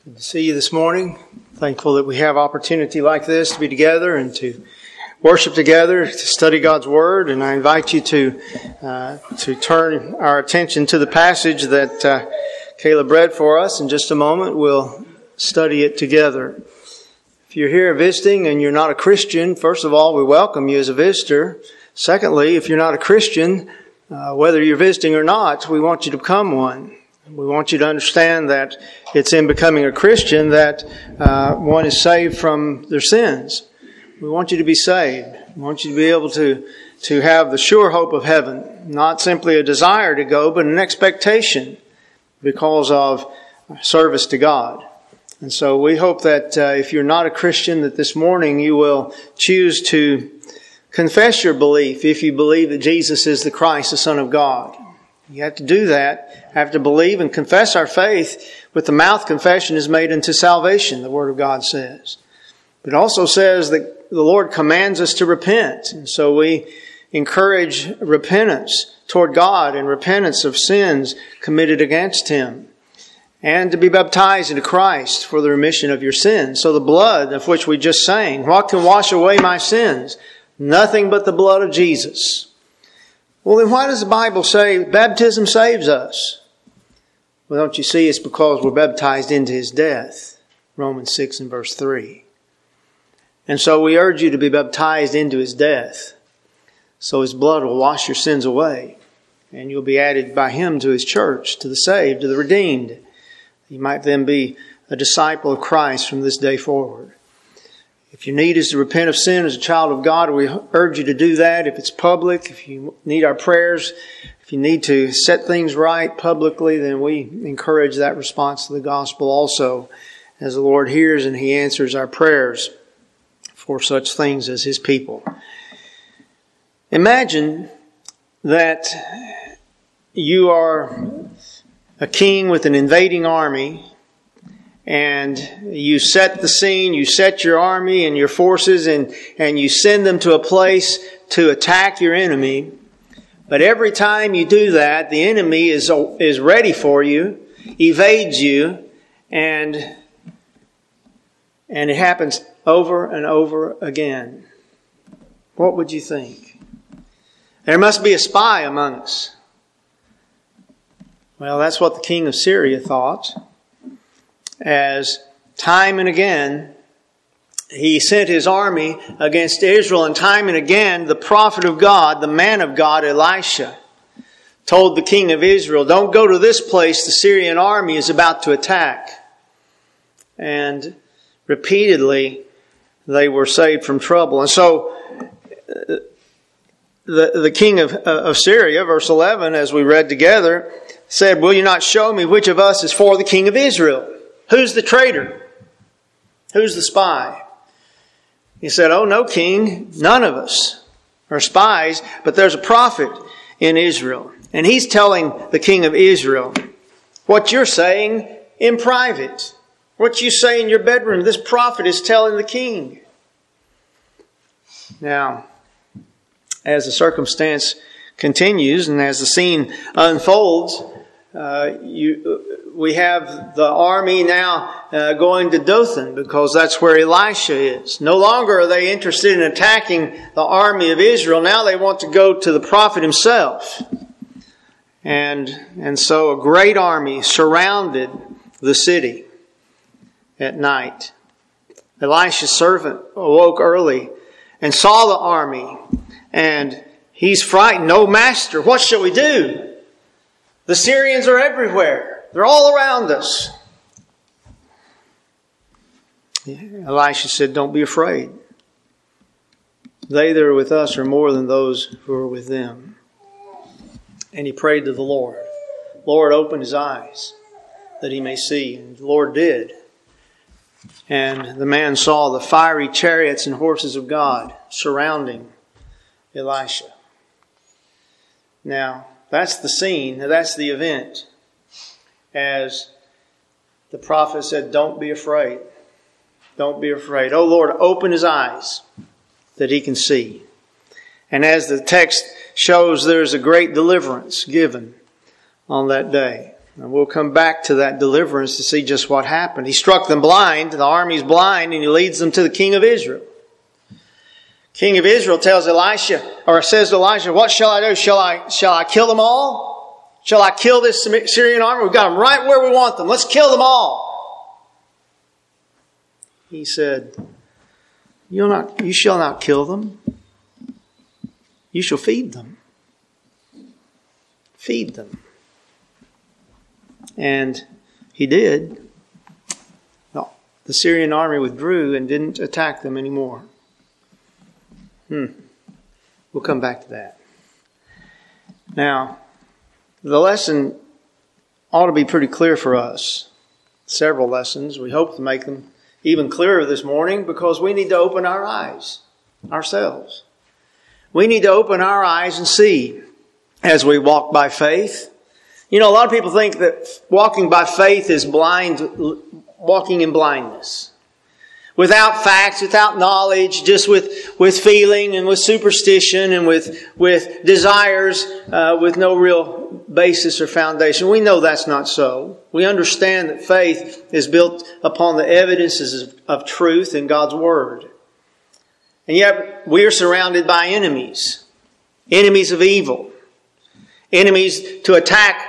Good to see you this morning. Thankful that we have opportunity like this to be together and to worship together, to study God's Word. And I invite you to turn our attention to the passage that Caleb read for us. In just a moment, we'll study it together. If you're here visiting and you're not a Christian, first of all, we welcome you as a visitor. Secondly, if you're not a Christian, whether you're visiting or not, we want you to become one. We want you to understand that it's in becoming a Christian that one is saved from their sins. We want you to be saved. We want you to be able to have the sure hope of heaven, not simply a desire to go, but an expectation because of service to God. And so we hope that if you're not a Christian, that this morning you will choose to confess your belief if you believe that Jesus is the Christ, the Son of God. You have to do that, have to believe and confess our faith. With the mouth, confession is made unto salvation, the Word of God says. But it also says that the Lord commands us to repent. And so we encourage repentance toward God and repentance of sins committed against Him. And to be baptized into Christ for the remission of your sins. So the blood of which we just sang, what can wash away my sins? Nothing but the blood of Jesus. Well, then why does the Bible say baptism saves us? Well, don't you see, it's because we're baptized into His death. Romans 6 and verse 3. And so we urge you to be baptized into His death. So His blood will wash your sins away. And you'll be added by Him to His church, to the saved, to the redeemed. You might then be a disciple of Christ from this day forward. If your need is to repent of sin as a child of God, we urge you to do that. If it's public, if you need our prayers, if you need to set things right publicly, then we encourage that response to the gospel also, as the Lord hears and He answers our prayers for such things as His people. Imagine that you are a king with an invading army, and you set the scene, you set your army and your forces, and you send them to a place to attack your enemy. But every time you do that, the enemy is ready for you, evades you, and it happens over and over again. What would you think? There must be a spy among us. Well, that's what the king of Syria thought. As time and again, he sent his army against Israel, and time and again, the prophet of God, the man of God, Elisha, told the king of Israel, don't go to this place, the Syrian army is about to attack. And repeatedly, they were saved from trouble. And so, the king of Syria, verse 11, as we read together, said, will you not show me which of us is for the king of Israel? Who's the traitor? Who's the spy? He said, oh no, king, none of us are spies, but there's a prophet in Israel. And he's telling the king of Israel what you're saying in private. What you say in your bedroom, this prophet is telling the king. Now, as the circumstance continues and as the scene unfolds, we have the army now going to Dothan, because that's where Elisha is. No longer are they interested in attacking the army of Israel. Now they want to go to the prophet himself. And so a great army surrounded the city at night. Elisha's servant awoke early and saw the army, and he's frightened. Oh, master, what shall we do? The Syrians are everywhere. They're all around us. Elisha said, don't be afraid. They that are with us are more than those who are with them. And he prayed to the Lord. Lord, open his eyes that he may see. And the Lord did. And the man saw the fiery chariots and horses of God surrounding Elisha. Now, that's the scene. That's the event. As the prophet said, don't be afraid. Don't be afraid. Oh Lord, open his eyes that he can see. And as the text shows, there's a great deliverance given on that day. And we'll come back to that deliverance to see just what happened. He struck them blind, the army's blind, and he leads them to the king of Israel. King of Israel tells Elisha, or says to Elisha, what shall I do? Shall I kill them all? Shall I kill this Syrian army? We've got them right where we want them. Let's kill them all. He said, you shall not kill them. You shall feed them. Feed them. And he did. No, the Syrian army withdrew and didn't attack them anymore. We'll come back to that. Now, the lesson ought to be pretty clear for us. Several lessons. We hope to make them even clearer this morning because we need to open our eyes ourselves. We need to open our eyes and see as we walk by faith. You know, a lot of people think that walking by faith is walking in blindness. Without facts, without knowledge, just with feeling and with superstition and with desires, with no real basis or foundation. We know that's not so. We understand that faith is built upon the evidences of truth in God's Word. And yet, we are surrounded by enemies. Enemies of evil. Enemies to attack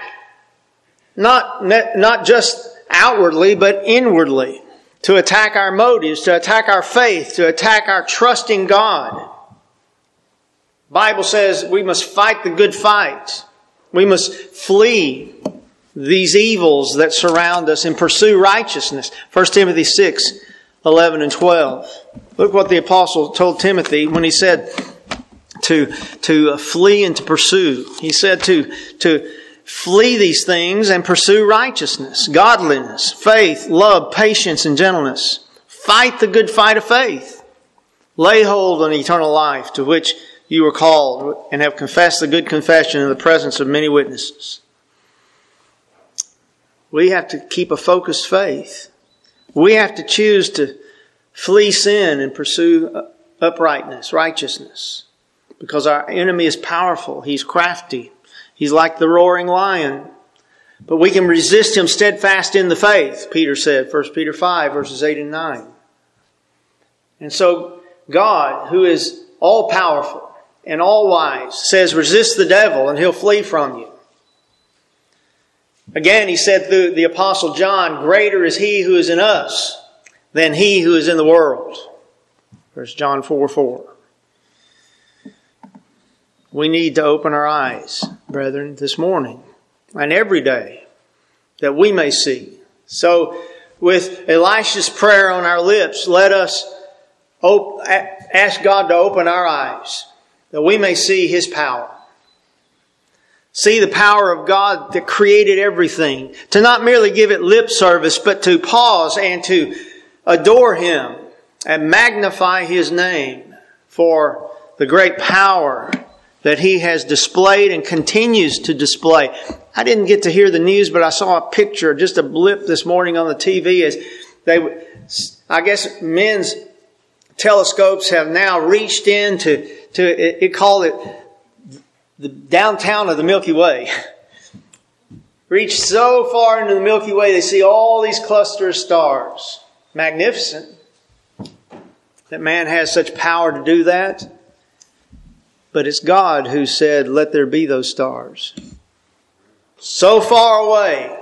not just outwardly, but inwardly. To attack our motives, to attack our faith, to attack our trust in God. The Bible says we must fight the good fight. We must flee these evils that surround us and pursue righteousness. 1 Timothy 6, 11 and 12. Look what the apostle told Timothy when he said to flee and to pursue. He said to flee these things and pursue righteousness, godliness, faith, love, patience, and gentleness. Fight the good fight of faith. Lay hold on eternal life to which you were called and have confessed the good confession in the presence of many witnesses. We have to keep a focused faith. We have to choose to flee sin and pursue uprightness, righteousness. Because our enemy is powerful. He's crafty. He's like the roaring lion. But we can resist him steadfast in the faith, Peter said, 1 Peter 5, verses 8 and 9. And so God, who is all-powerful and all-wise, says, resist the devil and he'll flee from you. Again, he said through the Apostle John, greater is he who is in us than he who is in the world. 1 John 4:4. We need to open our eyes, brethren, this morning and every day that we may see. So with Elisha's prayer on our lips, let us ask God to open our eyes that we may see His power. See the power of God that created everything. To not merely give it lip service, but to pause and to adore Him and magnify His name for the great power that He has displayed and continues to display. I didn't get to hear the news, but I saw a picture, just a blip this morning on the TV as I guess men's telescopes have now reached into, it called it the downtown of the Milky Way. Reached so far into the Milky Way, they see all these clusters of stars. Magnificent that man has such power to do that. But it's God who said, let there be those stars. So far away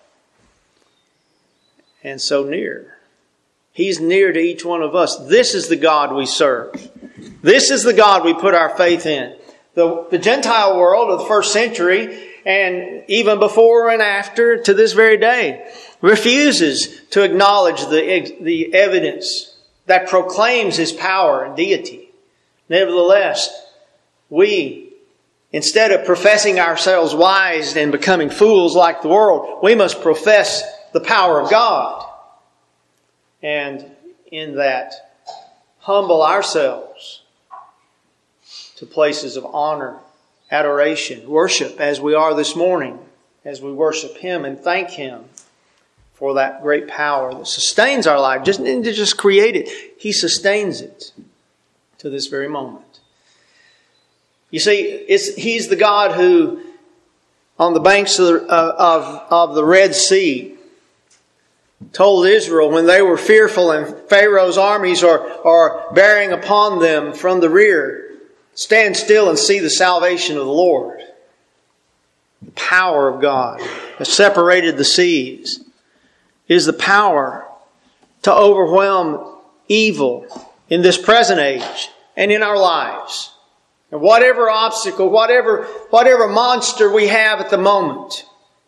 and so near. He's near to each one of us. This is the God we serve. This is the God we put our faith in. The Gentile world of the first century, and even before and after to this very day, refuses to acknowledge the evidence that proclaims His power and deity. Nevertheless, we, instead of professing ourselves wise and becoming fools like the world, we must profess the power of God. And in that, humble ourselves to places of honor, adoration, worship, as we are this morning, as we worship Him and thank Him for that great power that sustains our life. Didn't just create it. He sustains it to this very moment. You see, He's the God who on the banks of the Red Sea told Israel when they were fearful and Pharaoh's armies are bearing upon them from the rear, stand still and see the salvation of the Lord. The power of God that separated the seas is the power to overwhelm evil in this present age and in our lives. And whatever obstacle, whatever monster we have at the moment,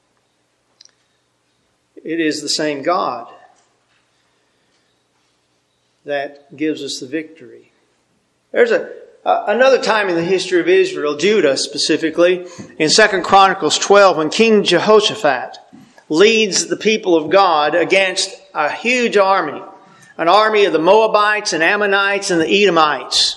it is the same God that gives us the victory. There's another time in the history of Israel, Judah specifically, in 2 Chronicles 12, when King Jehoshaphat leads the people of God against a huge army, an army of the Moabites and Ammonites and the Edomites.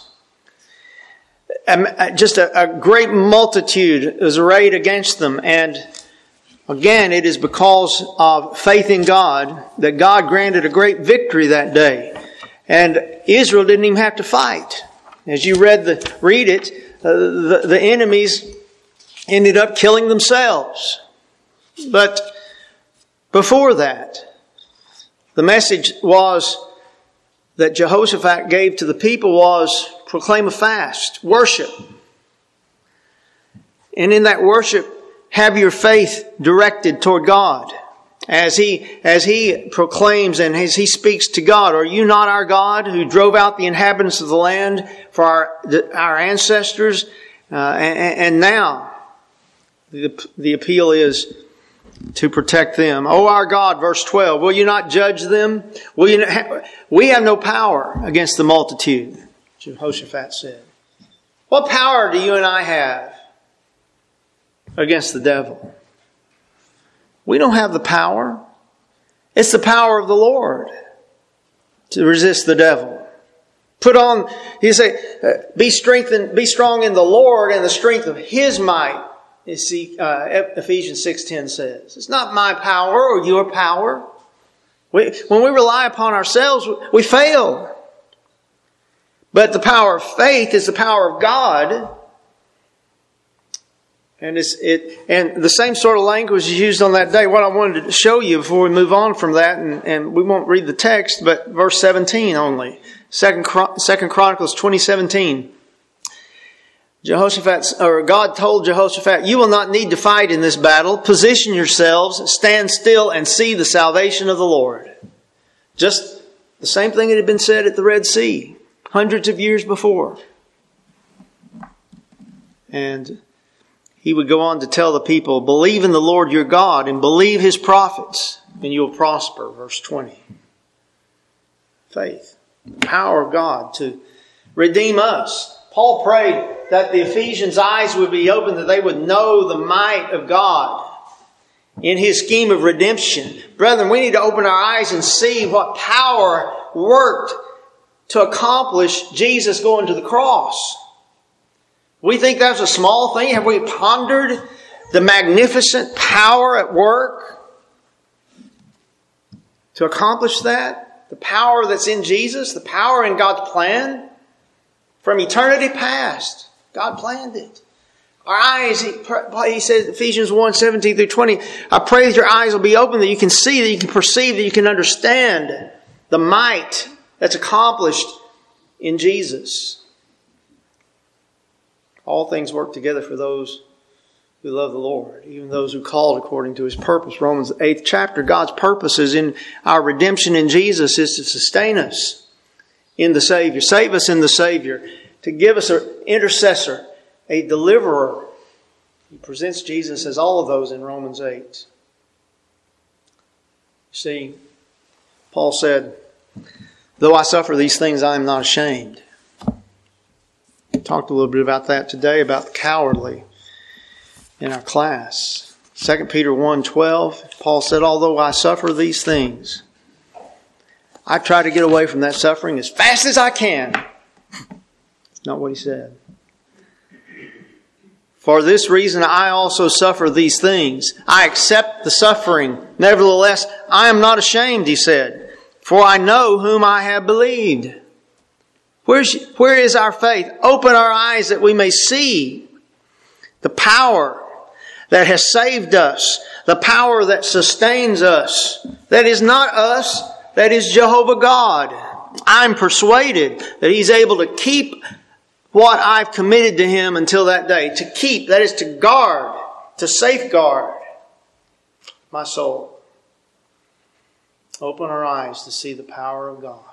Just a great multitude is arrayed against them. And again, it is because of faith in God that God granted a great victory that day. And Israel didn't even have to fight. As you read it, the enemies ended up killing themselves. But before that, the message was that Jehoshaphat gave to the people was proclaim a fast, worship. And in that worship, have your faith directed toward God. As he proclaims and as he speaks to God, are you not our God who drove out the inhabitants of the land for our ancestors? And now the appeal is to protect them. O our God, verse 12, will you not judge them? We have no power against the multitude, Jehoshaphat said. What power do you and I have against the devil? We don't have the power. It's the power of the Lord to resist the devil. Put on, he say, be strong in the Lord and the strength of His might. You see, Ephesians 6:10 says, it's not my power or your power. When we rely upon ourselves, we fail. But the power of faith is the power of God. And and the same sort of language is used on that day. What I wanted to show you before we move on from that, and we won't read the text, but verse 17 only. 2 Chronicles 20:17. God told Jehoshaphat, you will not need to fight in this battle. Position yourselves, stand still, and see the salvation of the Lord. Just the same thing that had been said at the Red Sea hundreds of years before. And he would go on to tell the people, believe in the Lord your God and believe His prophets and you'll prosper. Verse 20. Faith. The power of God to redeem us. Paul prayed that the Ephesians' eyes would be open, that they would know the might of God in His scheme of redemption. Brethren, we need to open our eyes and see what power worked to accomplish Jesus going to the cross. We think that's a small thing. Have we pondered the magnificent power at work to accomplish that? The power that's in Jesus, the power in God's plan. From eternity past, God planned it. Our eyes, he says, Ephesians 1:17-20, I pray that your eyes will be open, that you can see, that you can perceive, that you can understand the might that's accomplished in Jesus. All things work together for those who love the Lord, even those who called according to His purpose. Romans 8th chapter, God's purposes in our redemption in Jesus is to sustain us in the Savior, save us in the Savior, to give us an intercessor, a deliverer. He presents Jesus as all of those in Romans 8. You see, Paul said, though I suffer these things, I am not ashamed. We talked a little bit about that today, about the cowardly in our class. 2 Peter 1:12, Paul said, although I suffer these things, I try to get away from that suffering as fast as I can. That's not what he said. For this reason, I also suffer these things. I accept the suffering. Nevertheless, I am not ashamed, he said, for I know whom I have believed. Where is our faith? Open our eyes that we may see the power that has saved us, the power that sustains us. That is not us, that is Jehovah God. I'm persuaded that He's able to keep what I've committed to Him until that day. To keep, that is to guard, to safeguard my soul. Open our eyes to see the power of God.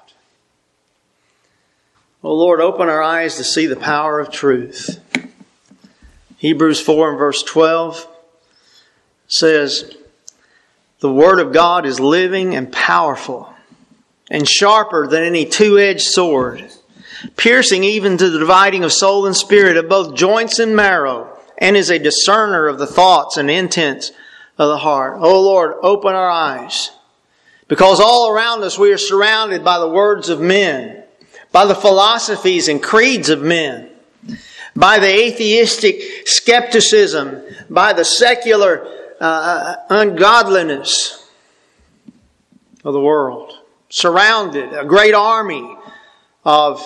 Oh Lord, open our eyes to see the power of truth. Hebrews 4 and verse 12 says, the Word of God is living and powerful and sharper than any two-edged sword, piercing even to the dividing of soul and spirit, of both joints and marrow, and is a discerner of the thoughts and intents of the heart. Oh Lord, open our eyes. Because all around us we are surrounded by the words of men, by the philosophies and creeds of men, by the atheistic skepticism, by the secular ungodliness of the world. Surrounded, a great army of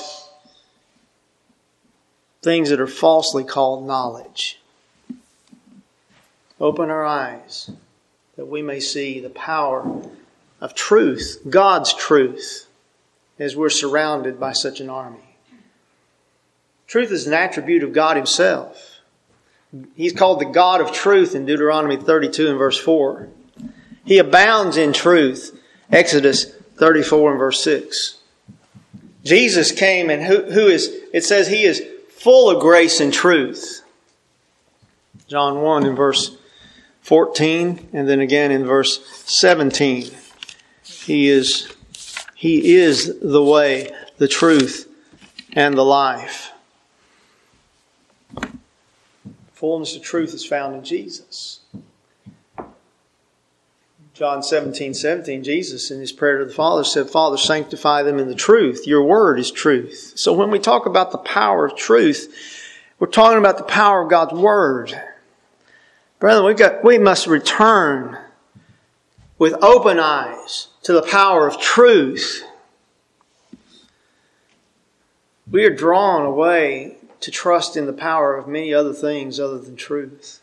things that are falsely called knowledge. Open our eyes that we may see the power of truth, God's truth, as we're surrounded by such an army. Truth is an attribute of God Himself. He's called the God of truth in Deuteronomy 32 and verse 4. He abounds in truth, Exodus 34 and verse 6. Jesus came and it says He is full of grace and truth. John 1 in verse 14 and then again in verse 17. He is the way, the truth, and the life. Fullness of truth is found in Jesus. John 17:17, Jesus in His prayer to the Father said, Father, sanctify them in the truth. Your word is truth. So when we talk about the power of truth, we're talking about the power of God's word. Brethren, we must return with open eyes to the power of truth. We are drawn away to trust in the power of many other things other than truth.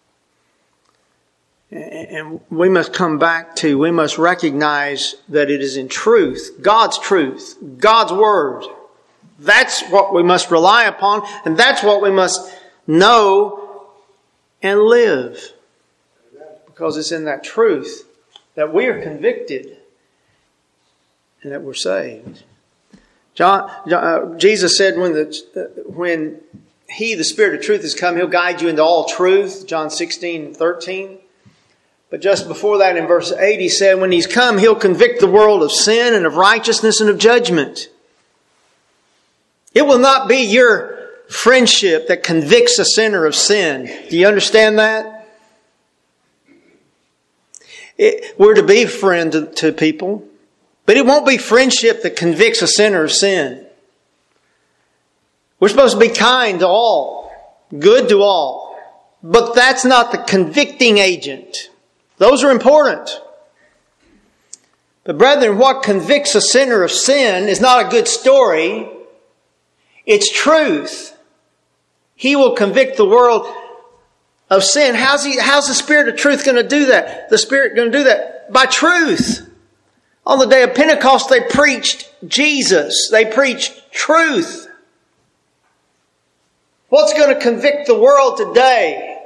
And we must come back to, we must recognize that it is in truth, God's word. That's what we must rely upon, and that's what we must know and live. Because it's in that truth that we are convicted and that we're saved. Jesus said when He, the Spirit of truth, has come, He'll guide you into all truth. John 16:13. But just before that in verse 8 He said, when He's come, He'll convict the world of sin and of righteousness and of judgment. It will not be your friendship that convicts a sinner of sin. Do you understand that? We're to be a friend to people. But it won't be friendship that convicts a sinner of sin. We're supposed to be kind to all, good to all. But that's not the convicting agent. Those are important. But brethren, what convicts a sinner of sin is not a good story. It's truth. He will convict the world of sin. How's the Spirit of truth going to do that? The Spirit going to do that? By truth. On the day of Pentecost, they preached Jesus. They preached truth. What's going to convict the world today?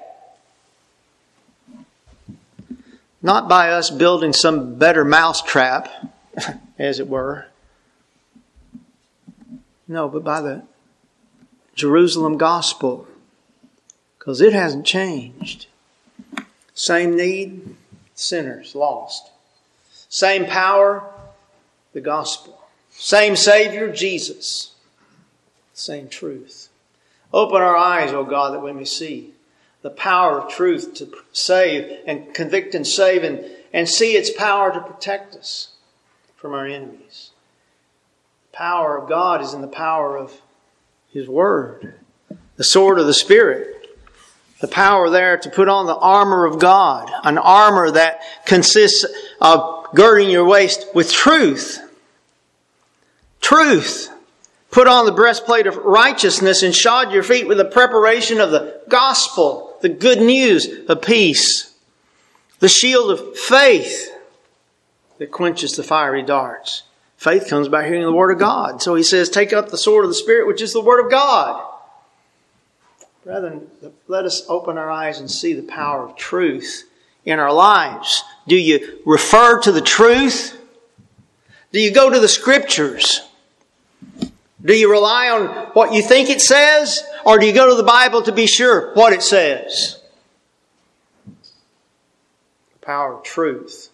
Not by us building some better mousetrap, as it were. No, but by the Jerusalem gospel. Because it hasn't changed. Same need, sinners lost. Same power, the gospel. Same Savior, Jesus. Same truth. Open our eyes, O God, that we may see the power of truth to save and convict and save and see its power to protect us from our enemies. The power of God is in the power of His Word. The sword of the Spirit. The power there to put on the armor of God. An armor that consists of girding your waist with truth. Truth. Put on the breastplate of righteousness and shod your feet with the preparation of the gospel the good news of peace. The shield of faith that quenches the fiery darts. Faith comes by hearing the Word of God. So he says, take up the sword of the Spirit, which is the Word of God. Brethren, let us open our eyes and see the power of truth in our lives. Do you refer to the truth? Do you go to the Scriptures? Do you rely on what you think it says? Or do you go to the Bible to be sure what it says? The power of truth.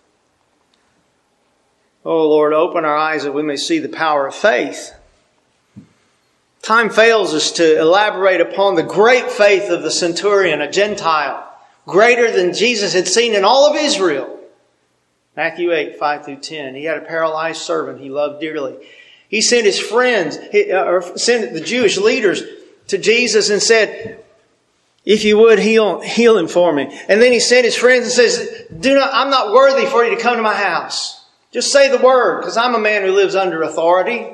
Oh Lord, open our eyes that we may see the power of faith. Time fails us to elaborate upon the great faith of the centurion, a Gentile, greater than Jesus had seen in all of Israel. Matthew 8, 5-10. He had a paralyzed servant he loved dearly. He sent his friends, or sent the Jewish leaders to Jesus and said, if you would, heal him for me. And then he sent his friends and says, I'm not worthy for you to come to my house. Just say the word, because I'm a man who lives under authority.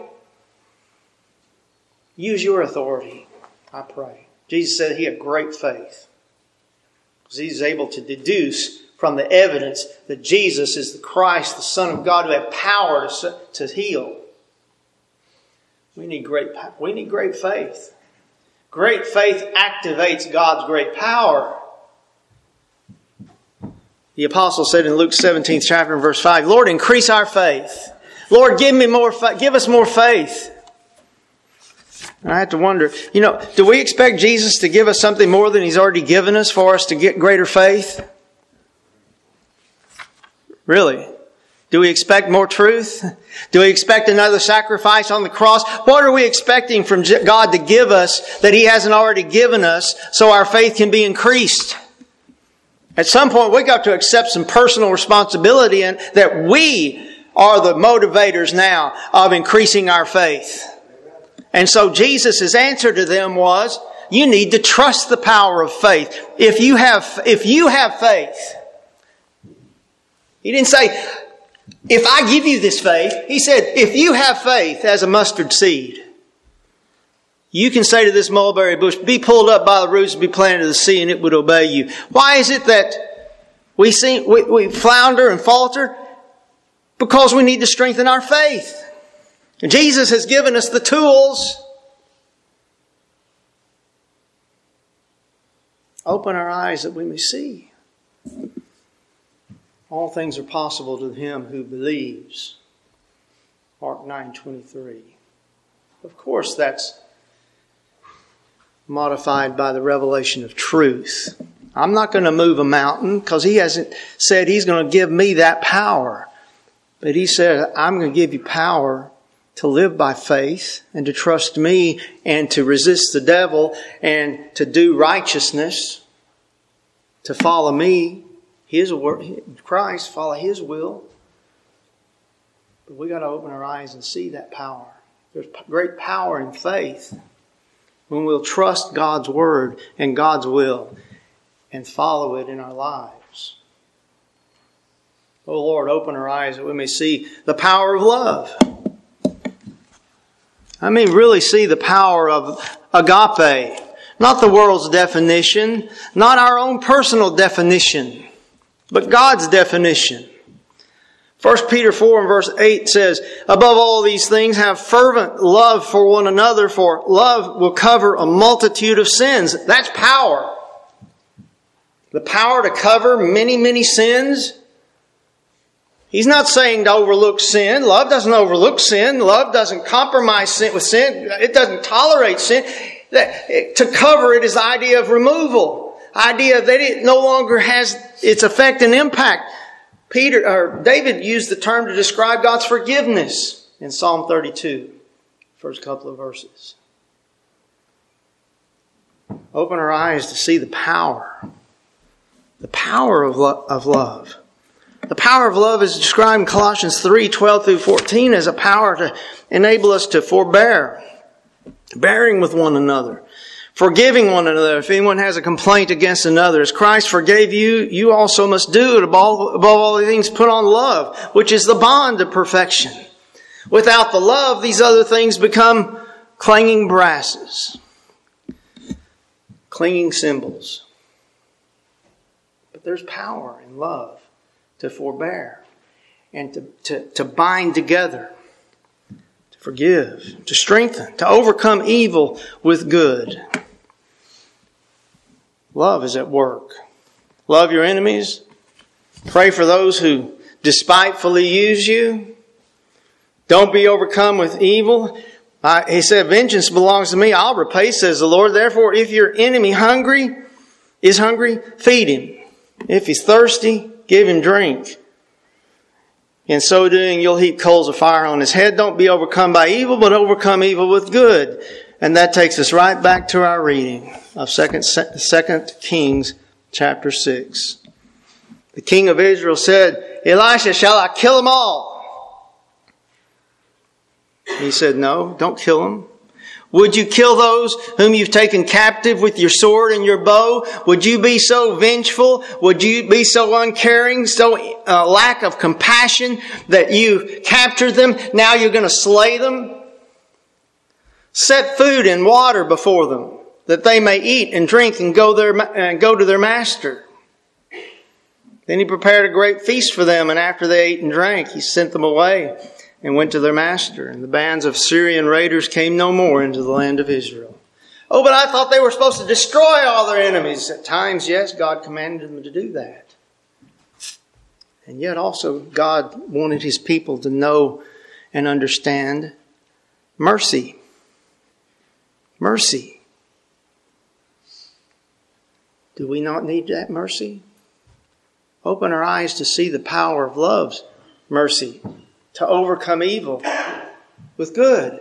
Use your authority, I pray. Jesus said he had great faith, because he's able to deduce from the evidence that Jesus is the Christ, the Son of God, who had power to heal. We need great faith. Great faith activates God's great power. The apostle said in Luke 17th chapter and verse 5, Lord, increase our faith. Lord, give us more faith. And I have to wonder, do we expect Jesus to give us something more than He's already given us for us to get greater faith? Really? Do we expect more truth? Do we expect another sacrifice on the cross? What are we expecting from God to give us that He hasn't already given us so our faith can be increased? At some point, we've got to accept some personal responsibility and that we are the motivators now of increasing our faith. And so Jesus' answer to them was, you need to trust the power of faith. If you have faith. He didn't say, if I give you this faith. He said, if you have faith as a mustard seed, you can say to this mulberry bush, be pulled up by the roots and be planted to the sea, and it would obey you. Why is it that we flounder and falter? Because we need to strengthen our faith. And Jesus has given us the tools. Open our eyes that we may see. All things are possible to him who believes. Mark 9:23. Of course, that's modified by the revelation of truth. I'm not going to move a mountain because He hasn't said He's going to give me that power. But He said, I'm going to give you power to live by faith and to trust me and to resist the devil and to do righteousness, to follow me, His word, Christ, follow His will. But we got to open our eyes and see that power. There's great power in faith when we'll trust God's word and God's will and follow it in our lives. Oh Lord, open our eyes that we may see the power of love. I mean, really see the power of agape. Not the world's definition, not our own personal definition, but God's definition. 1 Peter 4 and verse 8 says, above all these things, have fervent love for one another, for love will cover a multitude of sins. That's power. The power to cover many, many sins. He's not saying to overlook sin. Love doesn't overlook sin. Love doesn't compromise sin with sin. It doesn't tolerate sin. To cover it is the idea of removal. Idea that it no longer has its effect and impact. David used the term to describe God's forgiveness in Psalm 32, first couple of verses. Open our eyes to see the power of love. The power of love is described in Colossians 3, 12 through 14 as a power to enable us to forbear, bearing with one another, forgiving one another. If anyone has a complaint against another, as Christ forgave you, you also must do it. Above all things, put on love, which is the bond of perfection. Without the love, these other things become clanging brasses, clinging cymbals. But there's power in love to forbear and to bind together, to forgive, to strengthen, to overcome evil with good. Love is at work. Love your enemies. Pray for those who despitefully use you. Don't be overcome with evil. He said, vengeance belongs to me. I'll repay, says the Lord. Therefore, if your enemy is hungry, feed him. If he's thirsty, give him drink. In so doing, you'll heap coals of fire on his head. Don't be overcome by evil, but overcome evil with good. And that takes us right back to our reading of 2 Kings chapter 6. The king of Israel said, Elisha, shall I kill them all? He said, no, don't kill them. Would you kill those whom you've taken captive with your sword and your bow? Would you be so vengeful? Would you be so uncaring, so lack of compassion that you captured them? Now you're going to slay them? Set food and water before them, that they may eat and drink and go to their master. Then he prepared a great feast for them, and after they ate and drank, he sent them away and went to their master. And the bands of Syrian raiders came no more into the land of Israel. Oh, but I thought they were supposed to destroy all their enemies. At times, yes, God commanded them to do that. And yet also God wanted His people to know and understand mercy. Mercy. Do we not need that mercy? Open our eyes to see the power of love's mercy, to overcome evil with good.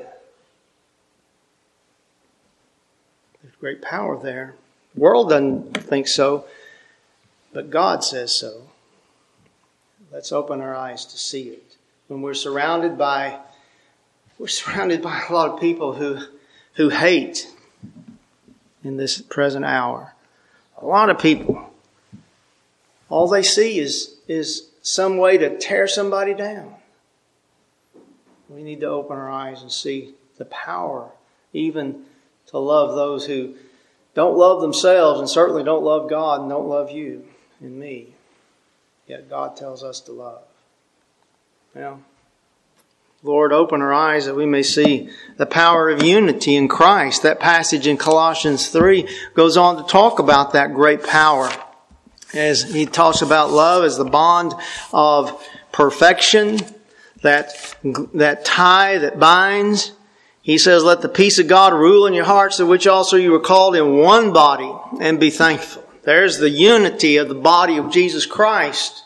There's great power there. The world doesn't think so, but God says so. Let's open our eyes to see it. When we're surrounded by a lot of people who hate in this present hour. A lot of people. All they see is some way to tear somebody down. We need to open our eyes and see the power even to love those who don't love themselves and certainly don't love God and don't love you and me. Yet God tells us to love. Well, Lord, open our eyes that we may see the power of unity in Christ. That passage in Colossians 3 goes on to talk about that great power. As he talks about love as the bond of perfection, that tie that binds. He says, let the peace of God rule in your hearts, to which also you were called in one body, and be thankful. There's the unity of the body of Jesus Christ.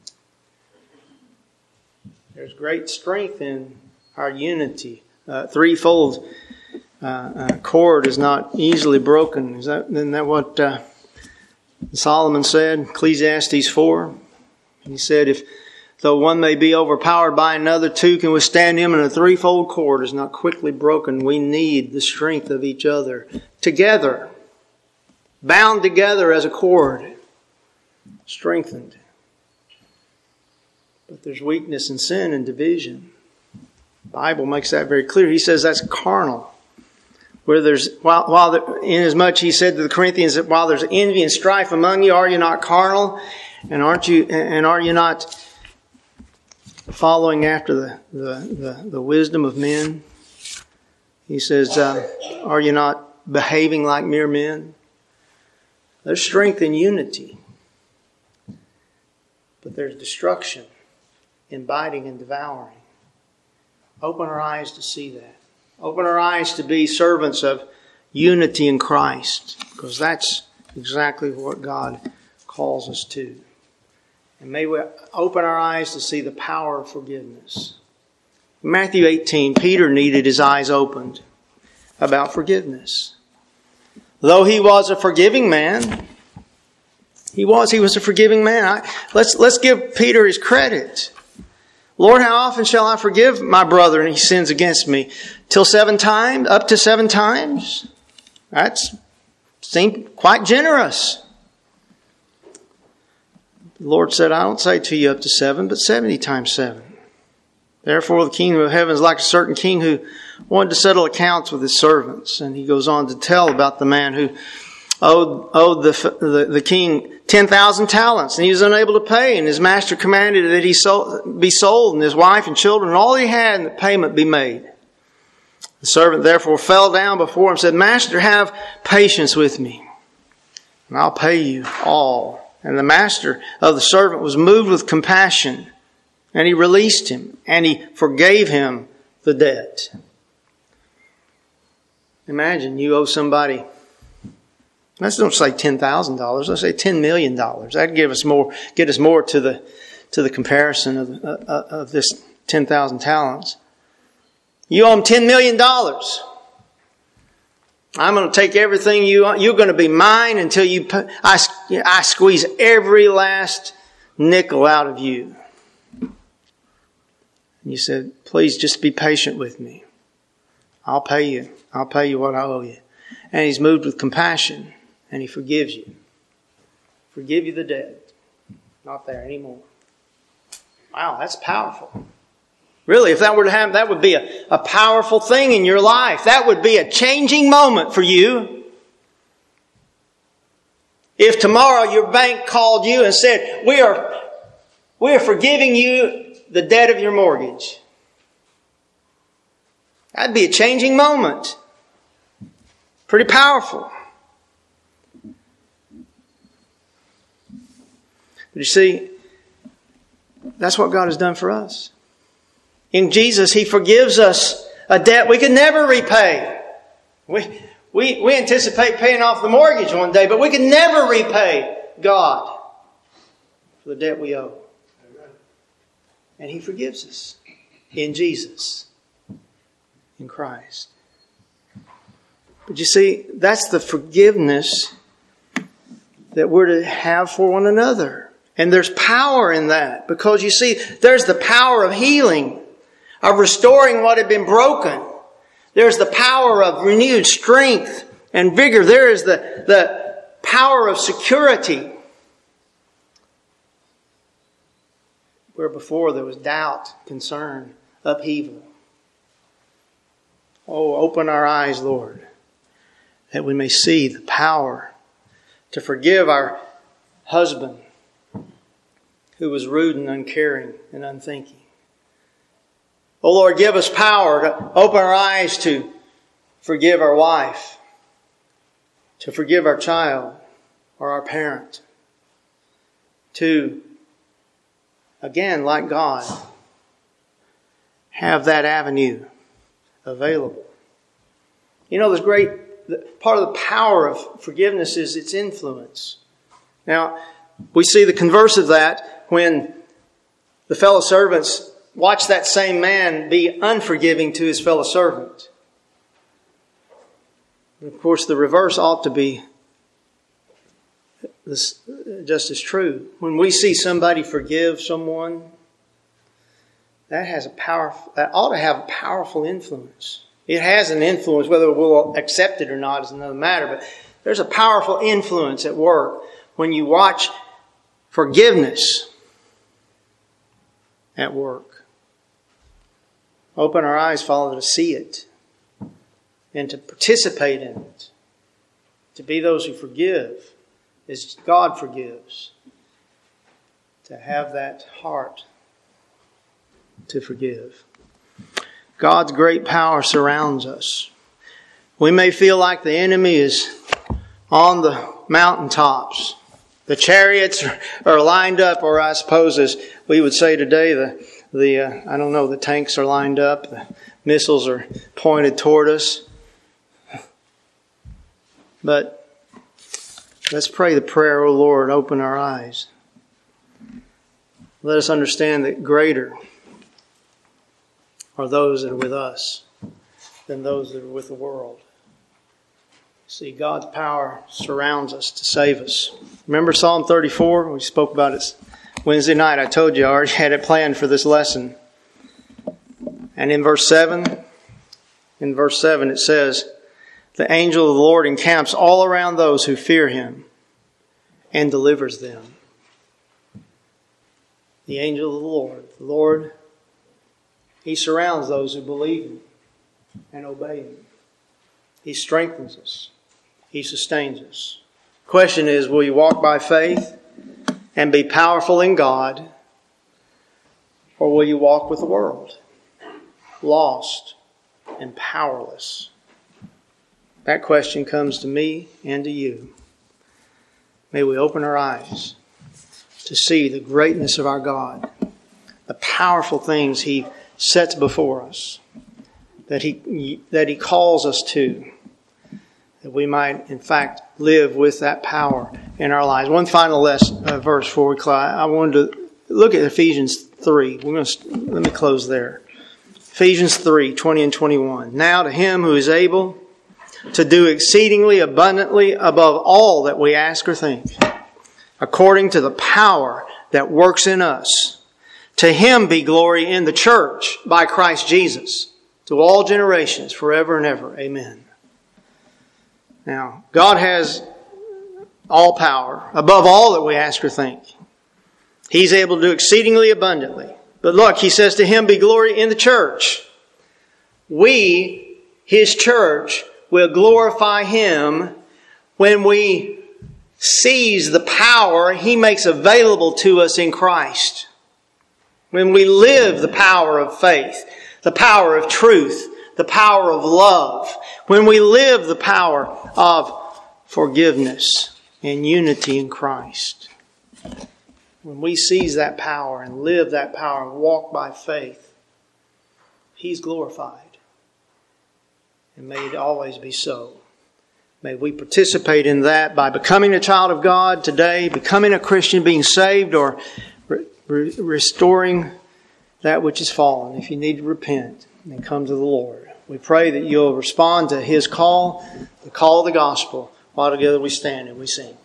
There's great strength in our unity. Threefold cord is not easily broken. Isn't that what Solomon said, Ecclesiastes 4? He said, if though one may be overpowered by another, two can withstand him, and a threefold cord is not quickly broken. We need the strength of each other together, bound together as a cord, strengthened. But there's weakness and sin and division. The Bible makes that very clear. He says that's carnal. Where there's, inasmuch he said to the Corinthians that while there's envy and strife among you, are you not carnal? And are you not following after the wisdom of men? He says, are you not behaving like mere men? There's strength in unity. But there's destruction in biting and devouring. Open our eyes to see that. Open our eyes to be servants of unity in Christ, because that's exactly what God calls us to. And may we open our eyes to see the power of forgiveness. In Matthew 18, Peter needed his eyes opened about forgiveness. Though he was a forgiving man, he was a forgiving man. Let's give Peter his credit. Lord, how often shall I forgive my brother and he sins against me? Till 7 times? Up to 7 times? That seems quite generous. The Lord said, I don't say to you up to 7, but 70 times 7. Therefore, the kingdom of heaven is like a certain king who wanted to settle accounts with his servants. And he goes on to tell about the man who owed the king 10,000 talents, and he was unable to pay, and his master commanded that he be sold, and his wife and children, and all he had, and the payment be made. The servant therefore fell down before him and said, Master, have patience with me, and I'll pay you all. And the master of the servant was moved with compassion, and he released him, and he forgave him the debt. Imagine you owe somebody, let's don't say $10,000, let's say $10 million. That'd get us more to the comparison of this 10,000 talents. You owe them $10 million. I'm going to take everything you own. You're going to be mine until I squeeze every last nickel out of you. And you said, please just be patient with me. I'll pay you. I'll pay you what I owe you. And he's moved with compassion, and he forgives you. Forgive you the debt. Not there anymore. Wow, that's powerful. Really, if that were to happen, that would be a powerful thing in your life. That would be a changing moment for you. If tomorrow your bank called you and said, we are forgiving you the debt of your mortgage. That'd be a changing moment. Pretty powerful. But you see, that's what God has done for us. In Jesus, He forgives us a debt we can never repay. We anticipate paying off the mortgage one day, but we can never repay God for the debt we owe. And He forgives us in Jesus, in Christ. But you see, that's the forgiveness that we're to have for one another. And there's power in that, because you see, there's the power of healing, of restoring what had been broken. There's the power of renewed strength and vigor. There is the power of security. Where before there was doubt, concern, upheaval. Oh, open our eyes, Lord, that we may see the power to forgive our husband who was rude and uncaring and unthinking. Oh Lord, give us power to open our eyes to forgive our wife, to forgive our child or our parent, to, again, like God, have that avenue available. You know, part of the power of forgiveness is its influence. Now, we see the converse of that when the fellow servants watch that same man be unforgiving to his fellow servant. And of course, the reverse ought to be just as true. When we see somebody forgive someone, that ought to have a powerful influence. It has an influence. Whether we'll accept it or not is another matter. But there's a powerful influence at work when you watch forgiveness at work. Open our eyes, Father, to see it and to participate in it. To be those who forgive as God forgives. To have that heart to forgive. God's great power surrounds us. We may feel like the enemy is on the mountaintops. The chariots are lined up, or I suppose as we would say today, the tanks are lined up. The missiles are pointed toward us. But let's pray the prayer, O Lord, open our eyes. Let us understand that greater are those that are with us than those that are with the world. See, God's power surrounds us to save us. Remember Psalm 34? We spoke about it Wednesday night. I told you I already had it planned for this lesson. And in verse 7 it says, the angel of the Lord encamps all around those who fear Him and delivers them. The angel of the Lord, He surrounds those who believe Him and obey Him. He strengthens us. He sustains us. The question is, will you walk by faith and be powerful in God? Or will you walk with the world, lost and powerless? That question comes to me and to you. May we open our eyes to see the greatness of our God, the powerful things He sets before us, that He calls us to, that we might, in fact, live with that power in our lives. One final verse before we close. I wanted to look at Ephesians 3. Let me close there. Ephesians 3, 20 and 21. Now to Him who is able to do exceedingly abundantly above all that we ask or think, according to the power that works in us. To Him be glory in the church by Christ Jesus, to all generations, forever and ever. Amen. Now, God has all power, above all that we ask or think. He's able to do exceedingly abundantly. But look, He says to Him be glory in the church. We, His church, will glorify Him when we seize the power He makes available to us in Christ. When we live the power of faith, the power of truth, the power of love. When we live the power of forgiveness and unity in Christ. When we seize that power and live that power and walk by faith, He's glorified. And may it always be so. May we participate in that by becoming a child of God today, becoming a Christian, being saved, or restoring that which is fallen. If you need to repent and come to the Lord, we pray that you'll respond to His call, the call of the gospel, while together we stand and we sing.